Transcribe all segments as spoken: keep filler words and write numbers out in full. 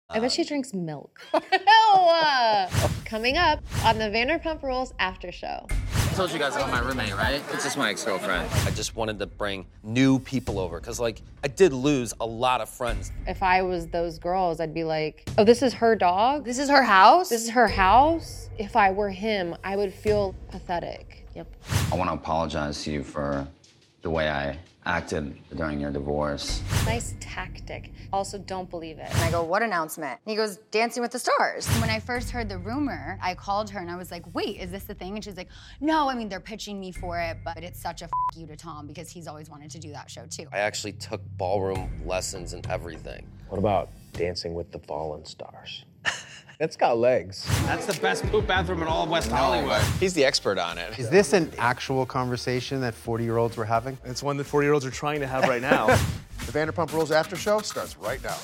I bet she drinks milk. No! Coming up on the Vanderpump Rules after show. I told you guys about my roommate, right? It's just my ex-girlfriend. I just wanted to bring new people over, because, like, I did lose a lot of friends. If I was those girls, I'd be like, oh, this is her dog? This is her house? This is her house? If I were him, I would feel pathetic. Yep. I want to apologize to you for the way I acted during your divorce. Nice tactic. Also, don't believe it. And I go, what announcement? And he goes, Dancing with the Stars. When I first heard the rumor, I called her and I was like, wait, is this the thing? And she's like, no, I mean, they're pitching me for it, but it's such a f you to Tom because he's always wanted to do that show too. I actually took ballroom lessons and everything. What about Dancing with the Fallen Stars? That's got legs. That's the best poop bathroom in all of West Hollywood. He's the expert on it. Is this an actual conversation that forty-year-olds were having? It's one that forty-year-olds are trying to have right now. The Vanderpump Rules after show starts right now.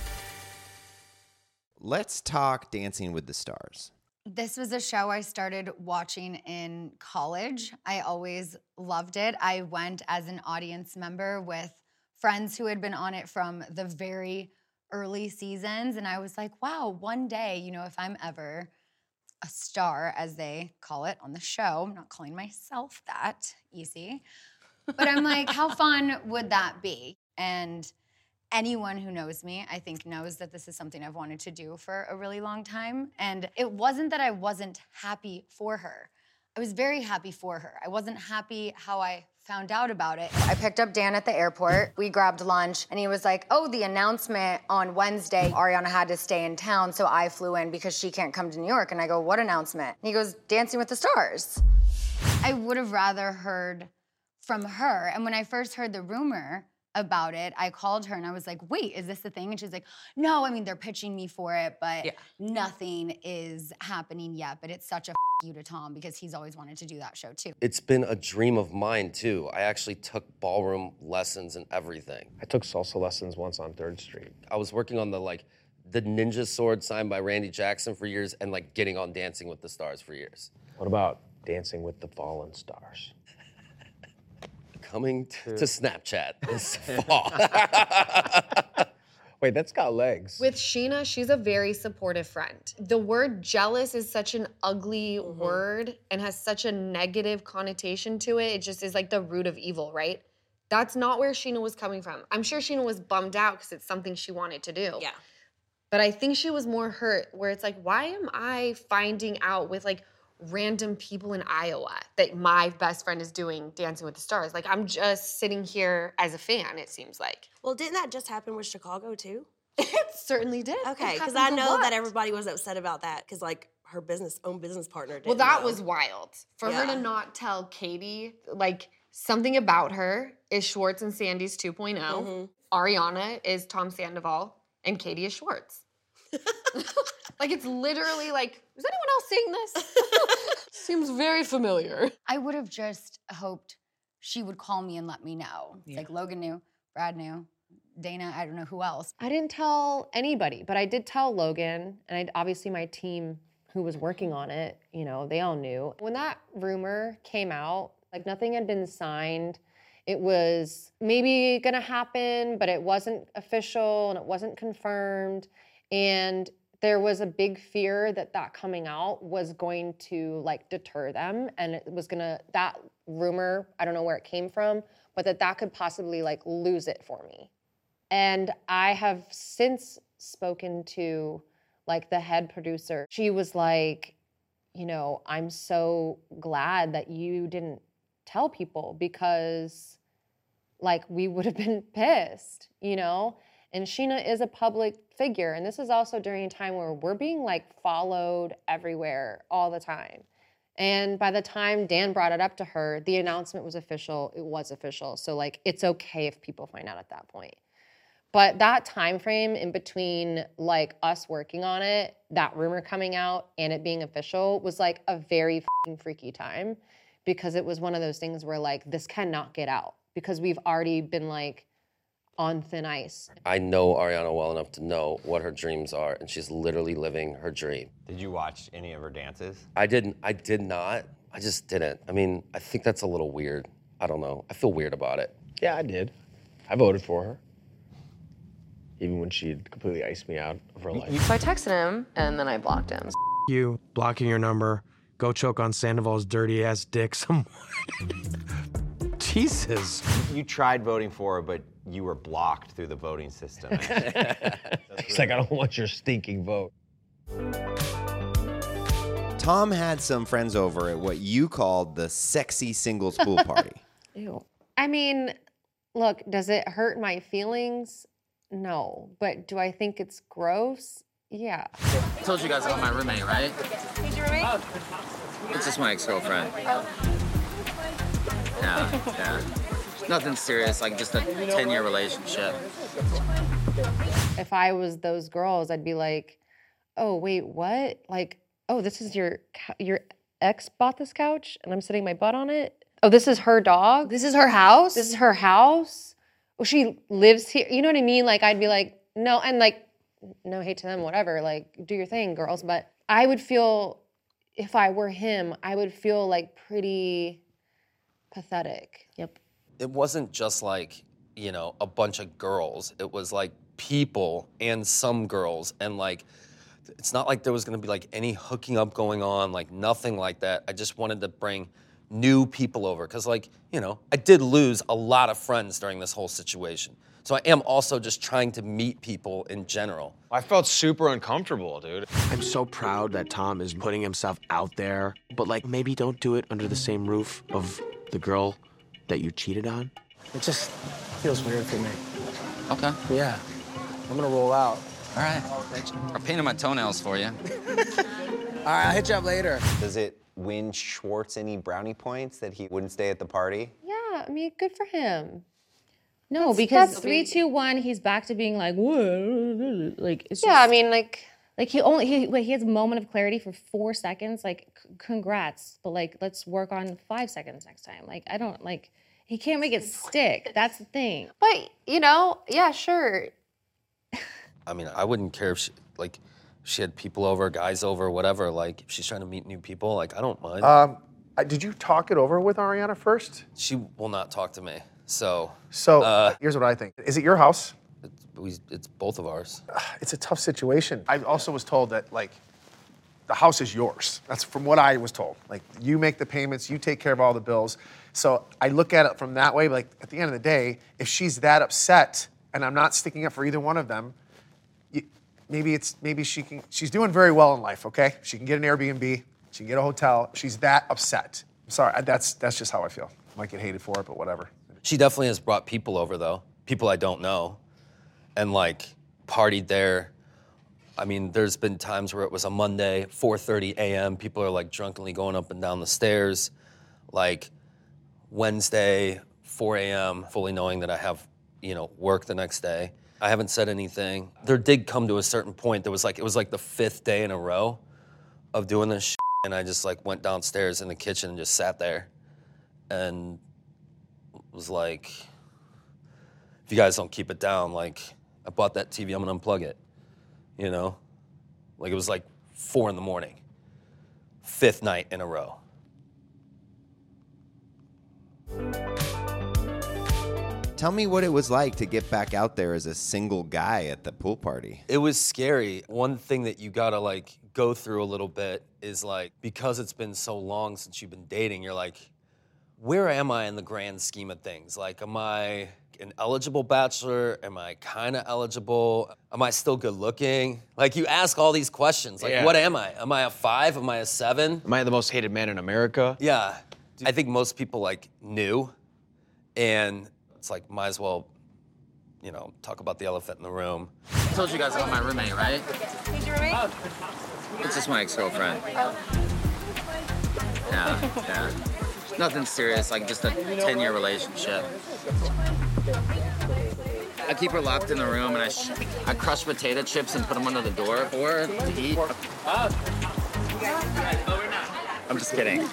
Let's talk Dancing with the Stars. This was a show I started watching in college. I always loved it. I went as an audience member with friends who had been on it from the very early seasons, and I was like, wow, one day, you know, if I'm ever a star, as they call it on the show, I'm not calling myself that, easy, but I'm like, how fun would that be? And anyone who knows me, I think, knows that this is something I've wanted to do for a really long time, and it wasn't that I wasn't happy for her. I was very happy for her. I wasn't happy how I found out about it. I picked up Dan at the airport. We grabbed lunch, and he was like, oh, the announcement on Wednesday, Ariana had to stay in town, so I flew in because she can't come to New York. And I go, what announcement? And he goes, Dancing with the Stars. I would have rather heard from her. And when I first heard the rumor about it, I called her and I was like, wait, is this the thing? And she's like, no, I mean, they're pitching me for it, but yeah. Nothing is happening yet. But it's such a you to Tom because he's always wanted to do that show too. It's been a dream of mine, too. I actually took ballroom lessons and everything. I took salsa lessons once on third street. I was working on the, like, the ninja sword signed by Randy Jackson for years and, like, getting on Dancing with the Stars for years. What about Dancing with the Fallen Stars? Coming to, to Snapchat this fall. Wait, that's got legs. With Scheana, she's a very supportive friend. The word jealous is such an ugly mm-hmm. word and has such a negative connotation to it. It just is like the root of evil, right? That's not where Scheana was coming from. I'm sure Scheana was bummed out because it's something she wanted to do. Yeah. But I think she was more hurt where it's like, why am I finding out with like random people in Iowa that my best friend is doing Dancing with the Stars? Like, I'm just sitting here as a fan, it seems like. Well, didn't that just happen with Chicago, too? It certainly did. Okay, because I know that everybody was upset about that because, like, her business own business partner did. Well, that know. was wild. For yeah. her to not tell Katie, like, something about her is Schwartz and Sandy's two point oh. Mm-hmm. Ariana is Tom Sandoval, and Katie is Schwartz. Like, it's literally like, is anyone else seeing this? Seems very familiar. I would have just hoped she would call me and let me know. It's yeah. like Logan knew, Brad knew, Dana, I don't know who else. I didn't tell anybody, but I did tell Logan, and I, obviously my team who was working on it, you know, they all knew. When that rumor came out, like nothing had been signed. It was maybe gonna happen, but it wasn't official and it wasn't confirmed. And there was a big fear that that coming out was going to like deter them, and it was gonna, that rumor, I don't know where it came from, but that that could possibly like lose it for me. And I have since spoken to like the head producer. She was like, you know, I'm so glad that you didn't tell people because like we would have been pissed, you know? And Scheana is a public figure. And this is also during a time where we're being like followed everywhere all the time. And by the time Dan brought it up to her, the announcement was official, it was official. So like, it's okay if people find out at that point. But that time frame in between like us working on it, that rumor coming out and it being official was like a very f***ing freaky time because it was one of those things where like, this cannot get out because we've already been like on thin ice. I know Ariana well enough to know what her dreams are, and she's literally living her dream. Did you watch any of her dances? I didn't, I did not. I just didn't. I mean, I think that's a little weird. I don't know. I feel weird about it. Yeah, I did. I voted for her. even when she had completely iced me out of her life. So I texted him, and then I blocked him. You blocking your number. Go choke on Sandoval's dirty ass dick somewhere. Jesus. You tried voting for her, but you were blocked through the voting system. He's like, I don't want your stinking vote. Tom had some friends over at what you called the sexy singles pool party. Ew. I mean, look, does it hurt my feelings? No. But do I think it's gross? Yeah. I told you guys about my roommate, right? Who's your roommate? It's just my ex-girlfriend. Yeah, yeah. Nothing serious, like just a ten-year relationship. If I was those girls, I'd be like, oh, wait, what? Like, oh, this is your your ex bought this couch and I'm sitting my butt on it? Oh, this is her dog? This is her house? This is her house? Oh, she lives here? You know what I mean? Like, I'd be like, no, and like, no hate to them, whatever, like, do your thing, girls. But I would feel, if I were him, I would feel like pretty pathetic. Yep. It wasn't just like, you know, a bunch of girls. It was like people and some girls. And like, it's not like there was gonna be like any hooking up going on, like nothing like that. I just wanted to bring new people over. Cause like, you know, I did lose a lot of friends during this whole situation. So I am also just trying to meet people in general. I felt super uncomfortable, dude. I'm so proud that Tom is putting himself out there, but like maybe don't do it under the same roof of the girl that you cheated on. It just feels weird for me. Okay. Yeah. I'm gonna roll out. All right. I painted my toenails for you. All right, I'll hit you up later. Does it win Schwartz any brownie points that he wouldn't stay at the party? Yeah, I mean, good for him. No, That's- because that's three, big. two, one, he's back to being like, whoa, like it's Yeah, I just- mean, like, like he only he wait, he has a moment of clarity for four seconds. Like, c- congrats, but like let's work on five seconds next time. Like, I don't like he can't make it stick. That's the thing. but, you know, yeah, sure. I mean, I wouldn't care if she, like, she had people over, guys over, whatever. Like, if she's trying to meet new people, like, I don't mind. Um, I- did you talk it over with Ariana first? She will not talk to me. So, So Uh, here's what I think. Is it your house? it's, we, it's both of ours. It's a tough situation. I also was told that, like, the house is yours. That's from what I was told. Like, you make the payments, you take care of all the bills. So I look at it from that way. Like, at the end of the day, if she's that upset and I'm not sticking up for either one of them, you, maybe it's maybe she can. She's doing very well in life. Okay, she can get an Airbnb, she can get a hotel. She's that upset. I'm sorry, I- that's that's just how I feel. Might get hated for it, but whatever. She definitely has brought people over, though. People I don't know. And, like, partied there. I mean, there's been times where it was a Monday, four thirty a m People are, like, drunkenly going up and down the stairs. Like, Wednesday, four a m, fully knowing that I have, you know, work the next day. I haven't said anything. There did come to a certain point. There was, like, it was, like, the fifth day in a row of doing this shit. And I just, like, went downstairs in the kitchen and just sat there. And was like, if you guys don't keep it down, like, I bought that T V, I'm gonna unplug it, you know? Like, it was like four in the morning, fifth night in a row. Tell me what it was like to get back out there as a single guy at the pool party. It was scary. One thing that you gotta, like, go through a little bit is, like, because it's been so long since you've been dating, you're like, where am I in the grand scheme of things? Like, am I an eligible bachelor? Am I kind of eligible? Am I still good looking? Like, you ask all these questions. Like, Yeah. what am I? Am I a five? Am I a seven? Am I the most hated man in America? Yeah. I think most people, like, knew. And it's like, might as well, you know, talk about the elephant in the room. I told you guys about my roommate, right? Who's your roommate? It's just my ex-girlfriend. Yeah, yeah. Nothing serious, like just a ten-year relationship. I keep her locked in the room, and I sh- I crush potato chips and put them under the door for her to eat. I'm just kidding.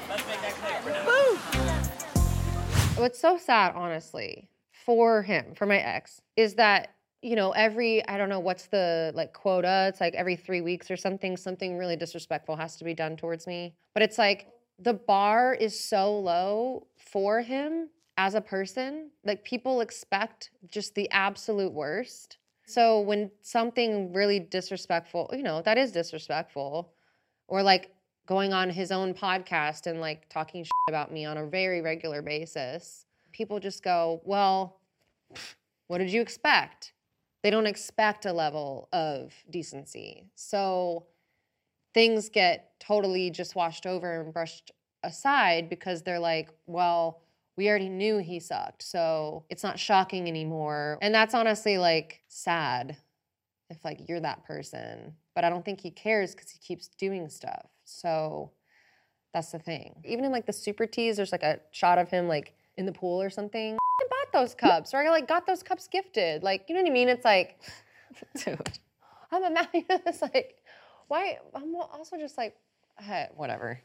What's so sad, honestly, for him, for my ex, is that, you know, every, I don't know, what's the, like, quota? It's like every three weeks or something, something really disrespectful has to be done towards me. But it's like, the bar is so low for him as a person. Like, people expect just the absolute worst. So when something really disrespectful, you know, that is disrespectful, or like going on his own podcast and like talking shit about me on a very regular basis, people just go, well, what did you expect? They don't expect a level of decency. So things get totally just washed over and brushed aside because they're like, well, we already knew he sucked, so it's not shocking anymore. And that's honestly like sad if like you're that person. But I don't think he cares because he keeps doing stuff. So that's the thing. Even in like the Super Teas, there's like a shot of him like in the pool or something. I bought those cups, or I like got those cups gifted. Like, you know what I mean? It's like, dude, I'm a man. It's like, why? I'm also just like, hey, whatever.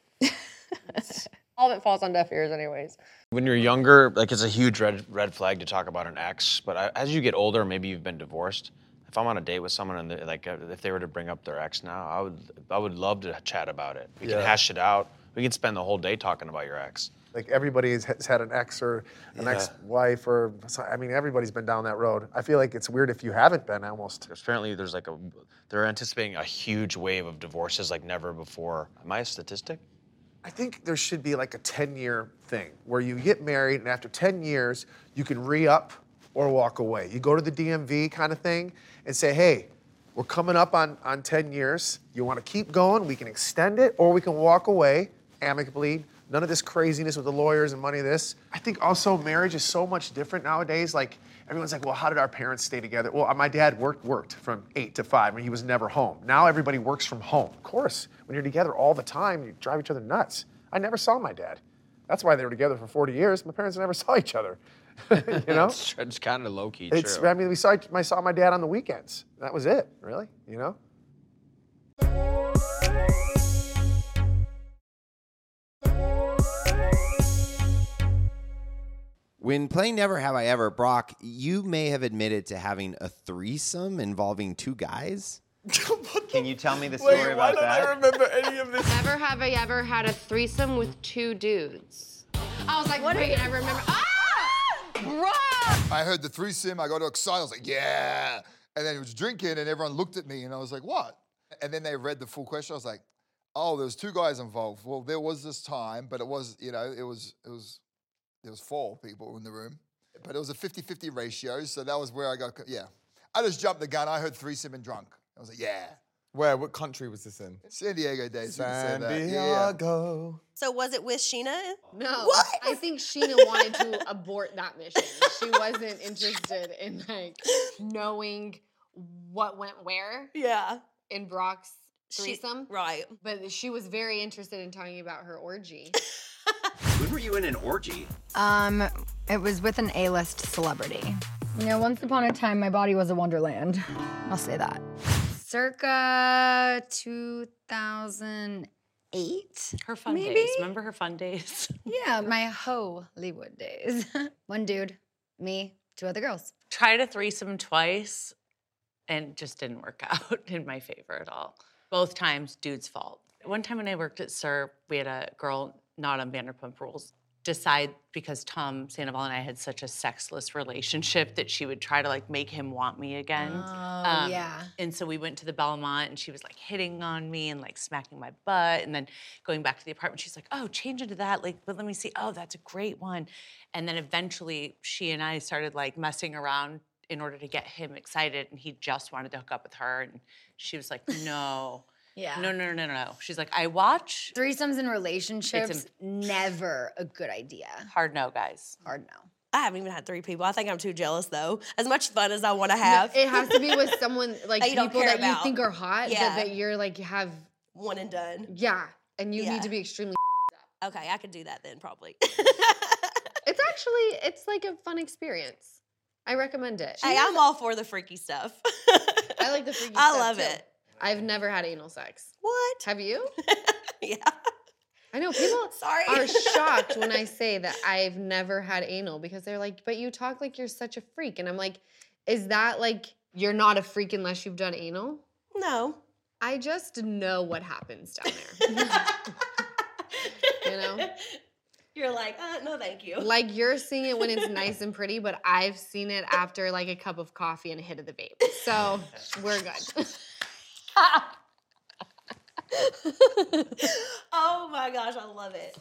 All of it falls on deaf ears anyways. When you're younger, like it's a huge red red flag to talk about an ex. But I, as you get older, maybe you've been divorced. If I'm on a date with someone and they, like uh, if they were to bring up their ex now, I would I would love to chat about it. We Yeah. can hash it out. We can spend the whole day talking about your ex. Like everybody has, has had an ex or an Yeah. ex-wife or, I mean, everybody's been down that road. I feel like it's weird if you haven't been almost. Apparently, there's like a they're anticipating a huge wave of divorces like never before. Am I a statistic? I think there should be like a ten-year thing where you get married and after ten years, you can re-up or walk away. You go to the D M V kind of thing and say, hey, we're coming up on, on ten years. You want to keep going, we can extend it, or we can walk away amicably. None of this craziness with the lawyers and money this. I think also marriage is so much different nowadays. Like, everyone's like, well, how did our parents stay together? Well, my dad worked worked from eight to five and he was never home. Now everybody works from home. Of course, when you're together all the time, you drive each other nuts. I never saw my dad. That's why they were together for forty years. My parents never saw each other. You know? it's, it's kind of low key It's, true. I mean, we saw, I saw my dad on the weekends. That was it, really, you know? When playing Never Have I Ever, Brock, you may have admitted to having a threesome involving two guys. Can you tell me the story about that? remember any of this? Never have I ever had a threesome with two dudes. I was like, What wait, is- I remember. Ah! Bruh! I heard the threesome, I got excited, I was like, yeah. And then he was drinking and everyone looked at me and I was like, what? And then they read the full question, I was like, oh, there was two guys involved. Well, there was this time, but it was, you know, it was, it was, there was four people in the room. But it was a fifty-fifty ratio, so that was where I got, yeah. I just jumped the gun, I heard threesome and drunk. I was like, yeah. Where? What country was this in? San Diego days, we can say San that. Yeah, yeah. Diego. So was it with Sheena? No. What? I think Sheena wanted to abort that mission. She wasn't interested in like knowing what went where Yeah. in Brock's She- threesome. right. But she was very interested in talking about her orgy. When were you in an orgy? Um, it was with an A-list celebrity. You know, once upon a time, my body was a wonderland. I'll say that. Circa two thousand eight. Her fun maybe? days. Remember her fun days? Yeah, my Hollywood days. One dude, me, two other girls. Tried a threesome twice and just didn't work out in my favor at all. Both times, dude's fault. One time when I worked at S U R, we had a girl not on Vanderpump Rules decide, because Tom Sandoval and I had such a sexless relationship, that she would try to like make him want me again. Oh, yeah. And so we went to the Belmont and she was like hitting on me and like smacking my butt. And then going back to the apartment, she's like, oh, change into that. Like, but let me see. Oh, that's a great one. And then eventually she and I started like messing around in order to get him excited. And he just wanted to hook up with her. And she was like, no. Yeah. No, no, no, no, no. She's like, I watch. Threesomes in relationships, It's never a good idea. Hard no, guys. Hard no. I haven't even had three people. I think I'm too jealous though. As much fun as I want to have. It has to be with someone like That you don't people care that you about. think are hot, Yeah. but that you're like have One and done. yeah, and you Yeah. need to be extremely. Okay, I could do that then probably. It's actually it's like a fun experience. I recommend it. Hey, I'm all for the freaky stuff. I like the freaky I stuff love too. it. I've never had anal sex. What? Have you? Yeah. I know people Sorry. are shocked when I say that I've never had anal because they're like, but you talk like you're such a freak. And I'm like, is that like you're not a freak unless you've done anal? No. I just know what happens down there. You know? You're like, uh, no, thank you. Like you're seeing it when it's nice and pretty, but I've seen it after like a cup of coffee and a hit of the vape. So we're good. Oh my gosh, I love it.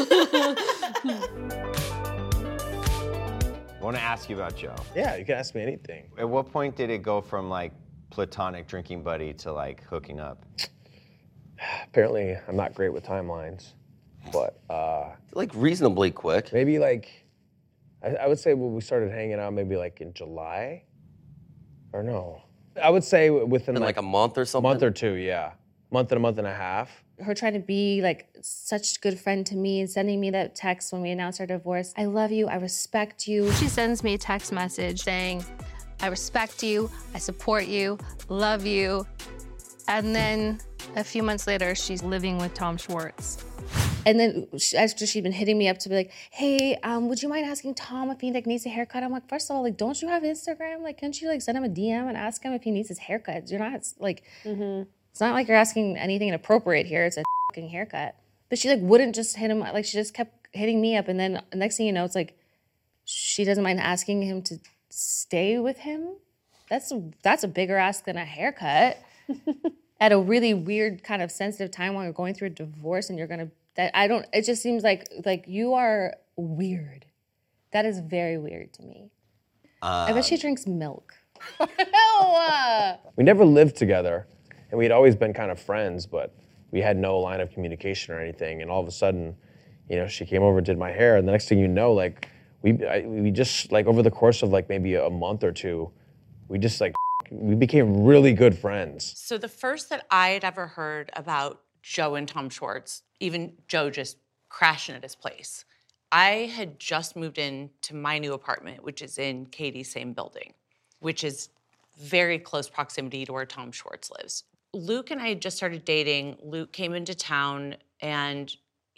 I want to ask you about Joe. Yeah, you can ask me anything. At what point did it go from like platonic drinking buddy to like hooking up? Apparently, I'm not great with timelines, but uh, like reasonably quick. Maybe like, I, I would say when we started hanging out, maybe like in July, or no, I would say within In like, like a month or something? month or two, yeah, month and a month and a half. Her trying to be like such a good friend to me and sending me that text when we announced our divorce. I love you, I respect you. She sends me a text message saying, I respect you, I support you, love you. And then a few months later, she's living with Tom Schwartz. And then she, after she'd been hitting me up to be like, hey, um, would you mind asking Tom if he like needs a haircut? I'm like, first of all, like, don't you have Instagram? Like, can't you like send him a D M and ask him if he needs his haircut? You're not like, Mm-hmm. it's not like you're asking anything inappropriate here. It's a fucking haircut. But she like wouldn't just hit him. Like she just kept hitting me up. And then next thing you know, it's like, she doesn't mind asking him to stay with him. That's a, that's a bigger ask than a haircut. At a really weird kind of sensitive time while you're going through a divorce and you're gonna, that I don't, it just seems like, like you are weird. That is very weird to me. I bet she drinks milk. No! We never lived together, and we had always been kind of friends, but we had no line of communication or anything. And all of a sudden, you know, she came over and did my hair, and the next thing you know, like, we I, we just, like, over the course of, like, maybe a month or two, we just, like, we became really good friends. So the first that I had ever heard about Joe and Tom Schwartz, even Joe just crashing at his place, I had just moved into my new apartment, which is in Katie's same building, which is very close proximity to where Tom Schwartz lives. Luke and I had just started dating. Luke came into town, and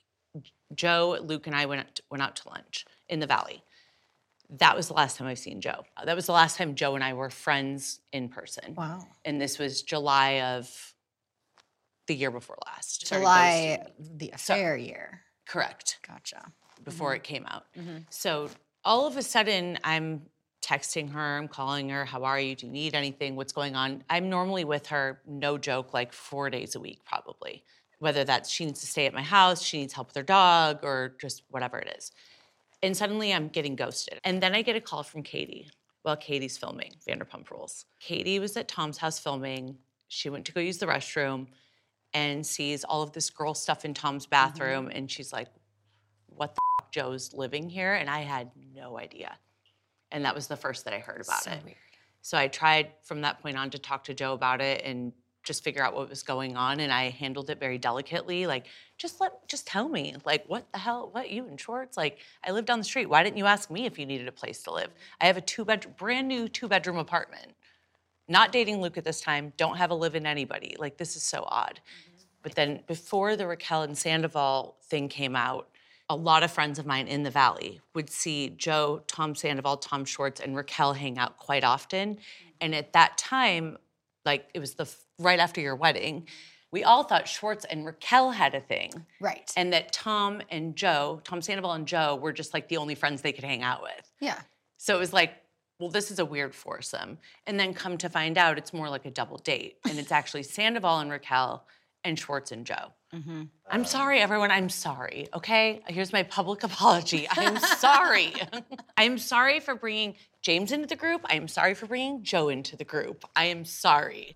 Joe, Luke, and I went, went out to lunch in the Valley. That was the last time I've seen Joe. That was the last time Joe and I were friends in person. Wow. And this was July of the year before last. Started July, ghosting. the affair year. Correct. Gotcha. Before Mhm. it came out. Mhm. So all of a sudden, I'm texting her, I'm calling her, how are you? Do you need anything? What's going on? I'm normally with her, no joke, like four days a week probably. Whether that's she needs to stay at my house, she needs help with her dog, or just whatever it is. And suddenly I'm getting ghosted. And then I get a call from Katie while Katie's filming Vanderpump Rules. Katie was at Tom's house filming. She went to go use the restroom and sees all of this girl stuff in Tom's bathroom. Mm-hmm. And she's like, what the f***, Joe's living here? And I had no idea. And that was the first that I heard about So it. weird. So I tried from that point on to talk to Joe about it and just figure out what was going on. And I handled it very delicately. Like, just let, just tell me, like, what the hell, what, you and Schwartz? Like, I live down the street. Why didn't you ask me if you needed a place to live? I have a two bedroom, brand new two bedroom apartment. Not dating Luke at this time, don't have a live-in anybody. Like, this is so odd. Mm-hmm. But then before the Raquel and Sandoval thing came out, a lot of friends of mine in the Valley would see Joe, Tom Sandoval, Tom Schwartz, and Raquel hang out quite often. Mm-hmm. And at that time, like, it was the right after your wedding, we all thought Schwartz and Raquel had a thing. Right. And that Tom and Joe, Tom Sandoval and Joe, were just like the only friends they could hang out with. Yeah. So it was like, well, this is a weird foursome. And then come to find out, it's more like a double date. And it's actually Sandoval and Raquel and Schwartz and Joe. Mm-hmm. I'm sorry, everyone. I'm sorry, okay? Here's my public apology. I'm sorry. I'm sorry for bringing James into the group. I am sorry for bringing Joe into the group. I am sorry.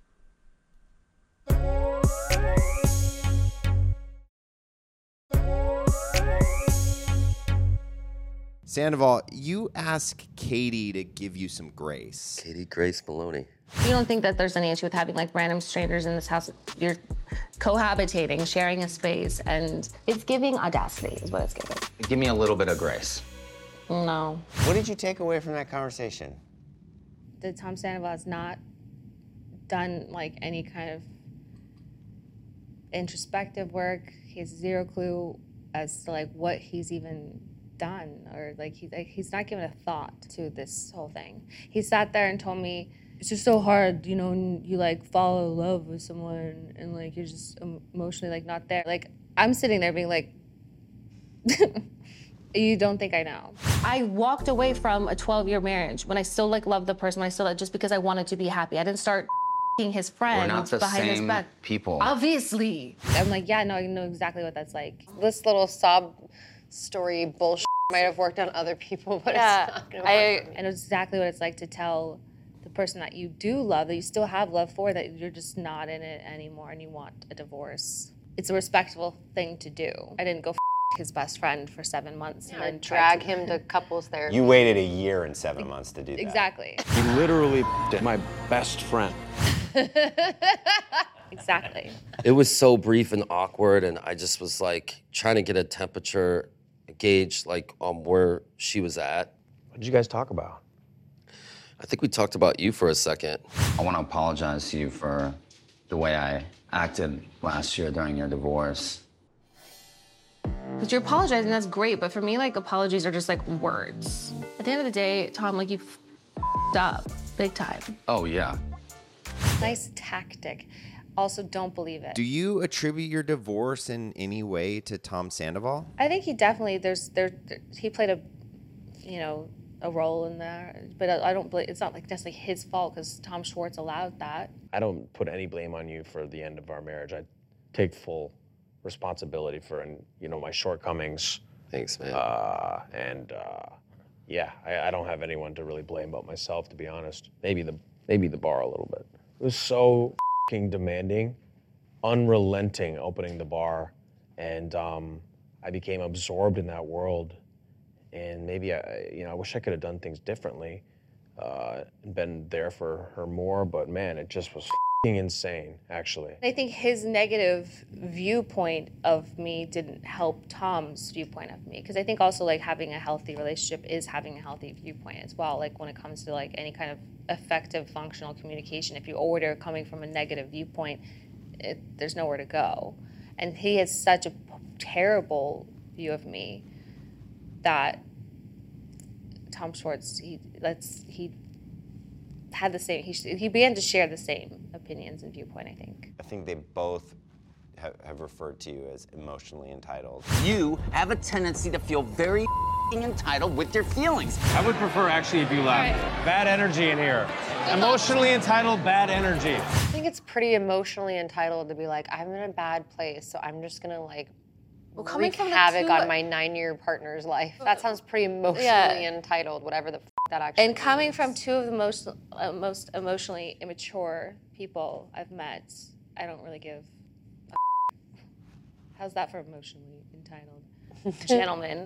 Sandoval, you ask Katie to give you some grace. Katie Grace Maloney. You don't think that there's any issue with having like random strangers in this house? You're cohabitating, sharing a space, and it's giving audacity is what it's giving. Give me a little bit of grace. No. What did you take away from that conversation? That Tom Sandoval has not done like any kind of introspective work. He has zero clue as to like what he's even done, or like he like he's not given a thought to this whole thing. He sat there and told me, it's just so hard, you know, when you like fall in love with someone and like you're just emotionally like not there. Like I'm sitting there being like, You don't think I know? I walked away from a twelve-year marriage when I still like loved the person. When I still just because I wanted to be happy. I didn't start his friends We're not the behind his same back. people. Obviously. I'm like, yeah, no, I know exactly what that's like. This little sob story bullshit might have worked on other people, but Yeah, it's not gonna I, work. I know exactly what it's like to tell the person that you do love, that you still have love for, that you're just not in it anymore and you want a divorce. It's a respectful thing to do. I didn't go f his best friend for seven months and then drag to... him to couples therapy. You waited a year and seven months to do that. Exactly. You literally did my best friend. Exactly. It was so brief and awkward, and I just was like trying to get a temperature gauge, like on where she was at. What did you guys talk about? I think we talked about you for a second. I want to apologize to you for the way I acted last year during your divorce. Because you're apologizing, that's great, but for me, like, apologies are just like words. At the end of the day, Tom, like, you f***ed up big time. Oh, yeah. Nice tactic. Also, don't believe it. Do you attribute your divorce in any way to Tom Sandoval? I think he definitely, there's, there, there he played a, you know, a role in there, but I, I don't believe, it's not like necessarily his fault because Tom Schwartz allowed that. I don't put any blame on you for the end of our marriage. I take full responsibility for, and you know, my shortcomings. Thanks, man. Uh, and uh, yeah, I, I don't have anyone to really blame but myself, to be honest. Maybe the maybe the bar a little bit. It was so f***ing demanding, unrelenting opening the bar, and um, I became absorbed in that world. And maybe I, you know, I wish I could have done things differently uh, and been there for her more. But man, it just was f***ing insane, actually. I think his negative viewpoint of me didn't help Tom's viewpoint of me, because I think also like having a healthy relationship is having a healthy viewpoint as well. Like when it comes to like any kind of effective functional communication, if you order coming from a negative viewpoint, it, there's nowhere to go. And he has such a terrible view of me that Tom Schwartz, he let's he had the same. He he began to share the same opinions and viewpoint, I think. I think they both have, have referred to you as emotionally entitled. You have a tendency to feel very entitled with your feelings. I would prefer actually if you left. Bad energy in here. Emotionally entitled, bad energy. I think it's pretty emotionally entitled to be like, I'm in a bad place, so I'm just gonna like Well, coming wreak from the havoc two- on my nine-year partner's life. That sounds pretty emotionally Yeah. entitled, whatever the f that actually And coming means. from two of the most uh, most emotionally immature people I've met, I don't really give a How's that for emotionally entitled? Gentlemen.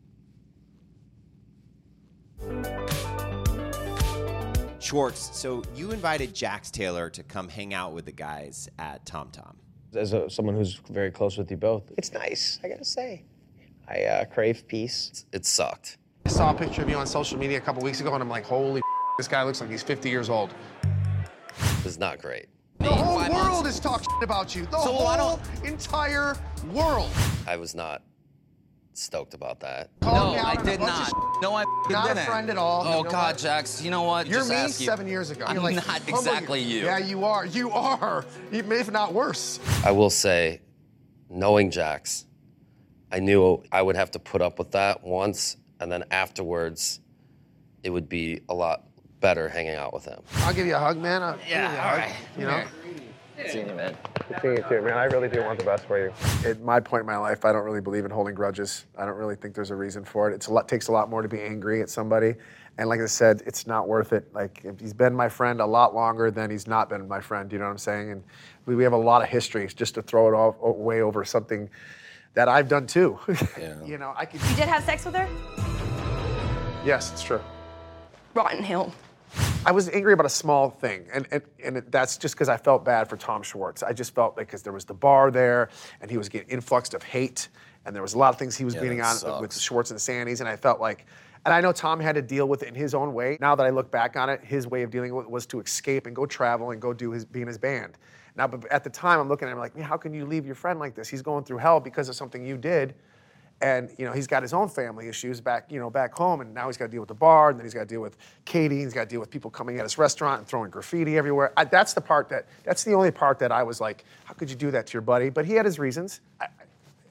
Schwartz, so you invited Jax Taylor to come hang out with the guys at Tom Tom. As a, someone who's very close with you both, it's nice, I gotta say. I uh, crave peace. It sucked. I saw a picture of you on social media a couple weeks ago, and I'm like, holy this guy looks like he's fifty years old. It was not great. The whole world is talking about you. The So I whole entire world. I was not stoked about that. Called No, me out I on a did bunch of not. shit. No, I Not didn't. a friend at all. Oh, You know God, what? Jax. You know what? You're Just me ask you. seven years ago. I'm You're like, not humble exactly you. Yeah, you are. You are. Even if not worse. I will say, knowing Jax, I knew I would have to put up with that once, and then afterwards, it would be a lot better hanging out with him. I'll give you a hug, man. I'll give Yeah, you a all hug, right. You know? Seeing you, man. Good seeing you too, man. I really do want the best for you. At my point in my life, I don't really believe in holding grudges. I don't really think there's a reason for it. It's a lot, takes a lot more to be angry at somebody. And like I said, it's not worth it. Like, if he's been my friend a lot longer than he's not been my friend, you know what I'm saying? And we, we have a lot of history just to throw it all away over something that I've done too. Yeah. You know, I could. You did have sex with her? Yes, it's true. Rotten Hill. I was angry about a small thing, and and, and it, that's just because I felt bad for Tom Schwartz. I just felt like because there was the bar there, and he was getting influxed of hate, and there was a lot of things he was Yeah, beating that on with sucks. Schwartz and Sandys, and I felt like, and I know Tom had to deal with it in his own way. Now that I look back on it, his way of dealing with it was to escape and go travel and go do his be in his band. Now, but at the time, I'm looking at him like, man, how can you leave your friend like this? He's going through hell because of something you did. And you know he's got his own family issues back, you know, back home, and now he's got to deal with the bar, and then he's got to deal with Katie, and he's got to deal with people coming at his restaurant and throwing graffiti everywhere. I, that's the part that, that's the only part that I was like, how could you do that to your buddy? But he had his reasons. I,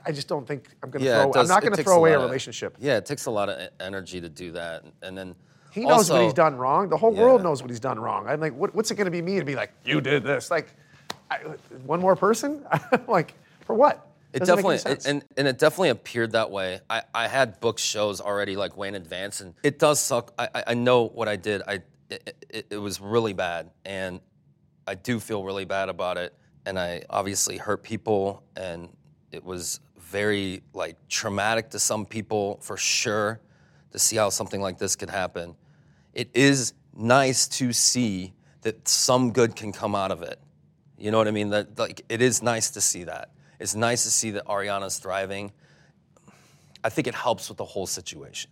I just don't think I'm gonna Yeah, throw. it does- I'm not it gonna takes throw away a lot of- relationship. Yeah, it takes a lot of e- energy to do that, and then He knows also, what he's done wrong. The whole world Yeah. knows what he's done wrong. I'm like, what, what's it gonna be me to be like, you did this? Like, I, one more person? like, for what? It Doesn't make any definitely sense. and, and it definitely appeared that way. I, I had booked shows already like way in advance, and it does suck. I, I- I know what I did. I it, it, it was really bad, and I do feel really bad about it. And I obviously hurt people, and it was very like traumatic to some people for sure to see how something like this could happen. It is nice to see that some good can come out of it. You know what I mean? That like it is nice to see that. It's nice to see that Ariana's thriving. I think it helps with the whole situation.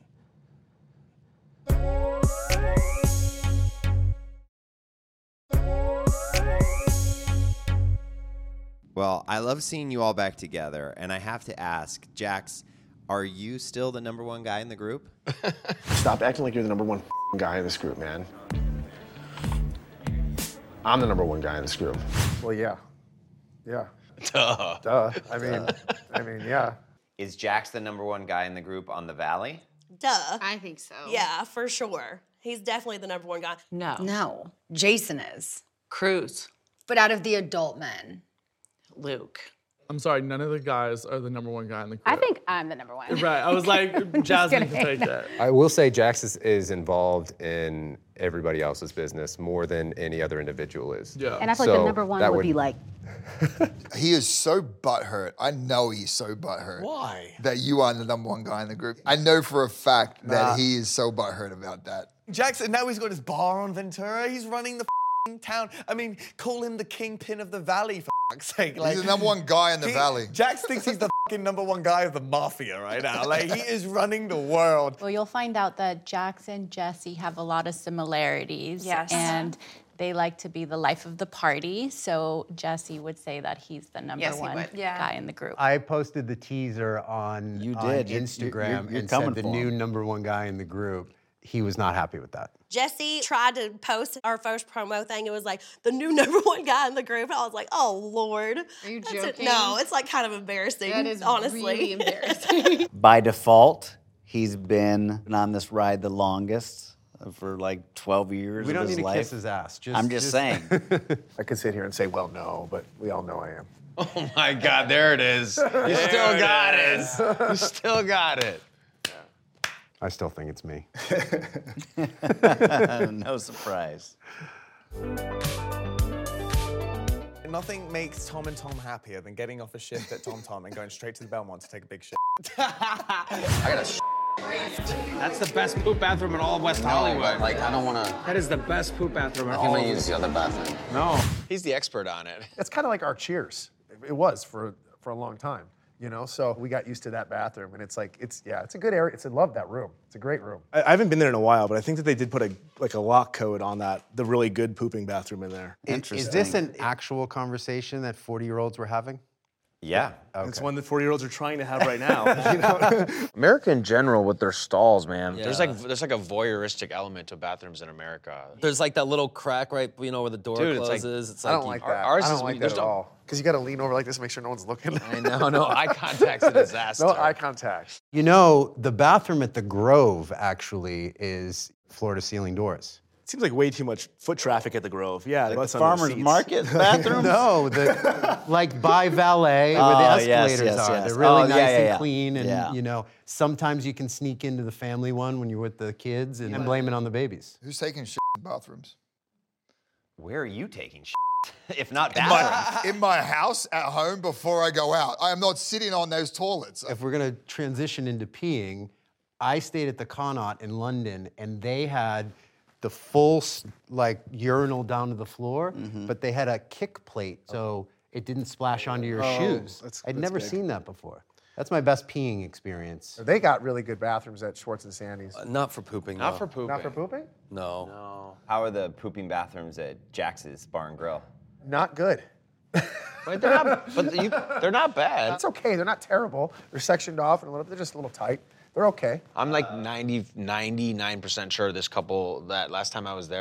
Well, I love seeing you all back together, and I have to ask, Jax, are you still the number one guy in the group? Stop acting like you're the number one guy in this group, man. I'm the number one guy in this group. Well, yeah, yeah. Duh. Duh. I mean, I mean, yeah. Is Jax the number one guy in the group on the Valley? Duh. I think so. Yeah, for sure. He's definitely the number one guy. No. No. Jason is. Cruz. But out of the adult men. Luke. I'm sorry, none of the guys are the number one guy in the group. I think I'm the number one. Right, I was like, Jasmine can kidding. take that. I will say Jax is, is involved in everybody else's business more than any other individual is. Yeah. And I feel like the number one that would, be like, He is so butthurt. I know he's so butthurt. Why? That you are the number one guy in the group. I know for a fact Nah. that he is so butthurt about that. Jackson, now he's got his bar on Ventura. He's running the f***ing town. I mean, call him the kingpin of the valley, for f***ing sake. Like, He's the number one guy in the he- valley. Jax thinks he's the f***ing number one guy of the mafia right now. Like, he is running the world. well, you'll find out that Jax and Jesse have a lot of similarities. Yes. And they like to be the life of the party. So Jesse would say that he's the number Yes, he one would. guy in the group. I posted the teaser on, You on did. You're- Instagram you're- you're and coming said the for new him. number one guy in the group. He was not happy with that. Jesse tried to post our first promo thing. It was like the new number one guy in the group. I was like, oh Lord. Are you That's it. joking? No, it's like kind of embarrassing. That is honestly. really embarrassing. By default, he's been on this ride the longest for like twelve years We of don't his need to life. kiss his ass. Just, I'm just, saying. I could sit here and say, well, no, but we all know I am. Oh my God, there it is. You still got it. You still got it. I still think it's me. No surprise. Nothing makes Tom and Tom happier than getting off a shift at Tom Tom and going straight to the Belmont to take a big shit. I got a That's the best poop bathroom in all of West Hollywood. Like, I don't want to. That is the best poop bathroom in I'm all gonna of use the other bathroom. No. He's the expert on it. It's kind of like our Cheers. It was for for a long time, you know. So we got used to that bathroom, and it's like it's yeah, it's a good area. It's I love that room. It's a great room. I, I haven't been there in a while, but I think that they did put a like a lock code on that, the really good pooping bathroom in there. Is, is this an actual conversation that forty-year-olds were having? Yeah. Okay. It's one that forty-year-olds are trying to have right now. You know? America in general with their stalls, man. There's Yeah. like there's like a voyeuristic element to bathrooms in America. There's like that little crack right, you know, where the door Dude, it's like- closes. It's I like, don't you- like our- that. ours I is- don't like that there's at no- all. Because you got to lean over like this to make sure no one's looking. I know, no eye contact's a disaster. No eye contact. You know, the bathroom at the Grove actually is floor to ceiling doors. Seems like way too much foot traffic at the Grove. Yeah, Like butts the under farmer's seats. market bathroom? No, the like by valet where the Oh, yes, escalators yes, are. yes. They're really Oh, nice yeah, yeah, and yeah. clean, and Yeah. you know, sometimes you can sneak into the family one when you're with the kids and blame it on the babies. Who's taking shit in bathrooms? Where are you taking shit? If not In bathrooms? my, in my house at home before I go out. I am not sitting on those toilets. If we're gonna transition into peeing, I stayed at the Connaught in London, and they had the full s- like urinal down to the floor, Mm-hmm. but they had a kick plate, so it didn't splash onto your Oh, shoes. that's- I'd that's never big. seen that before. That's my best peeing experience. They got really good bathrooms at Schwartz and Sandy's. Uh, not for pooping. Not no. for pooping. Not for pooping? No. No. How are the pooping bathrooms at Jax's Bar and Grill? Not good. But they're not. But you, they're not bad. It's okay. They're not terrible. They're sectioned off and a little. They're just a little tight. They're okay. I'm like ninety, ninety-nine percent sure this couple that last time I was there,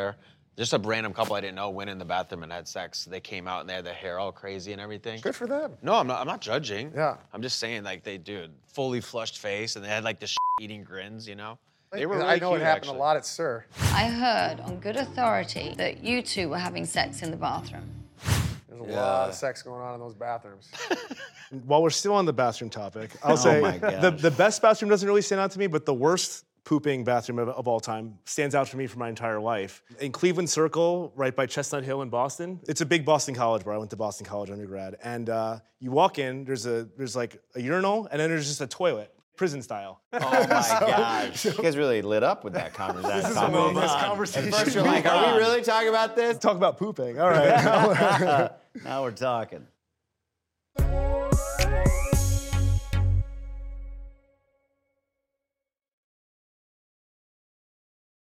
Just a random couple I didn't know went in the bathroom and had sex. They came out and they had their hair all crazy and everything. Good for them. No, I'm not. I'm not judging. Yeah. I'm just saying, like, they dude, fully flushed face, and they had like the eating grins, you know. They were. I Really know it cute, happened actually. a lot at Sir. I heard on good authority that you two were having sex in the bathroom. There's a lot of sex going on in those bathrooms. While we're still on the bathroom topic, I'll Oh say my the, gosh. the best bathroom doesn't really stand out to me, but the worst pooping bathroom of, of all time stands out for me for my entire life. In Cleveland Circle, right by Chestnut Hill in Boston, it's a big Boston college bar. I went to Boston College undergrad, and uh, you walk in, there's a there's like a urinal, and then there's just a toilet, prison style. Oh my gosh. You guys really lit up with that conversation. This is a this conversation. At first you're like, are we really talking about this? Talk about pooping. All right. Now we're talking.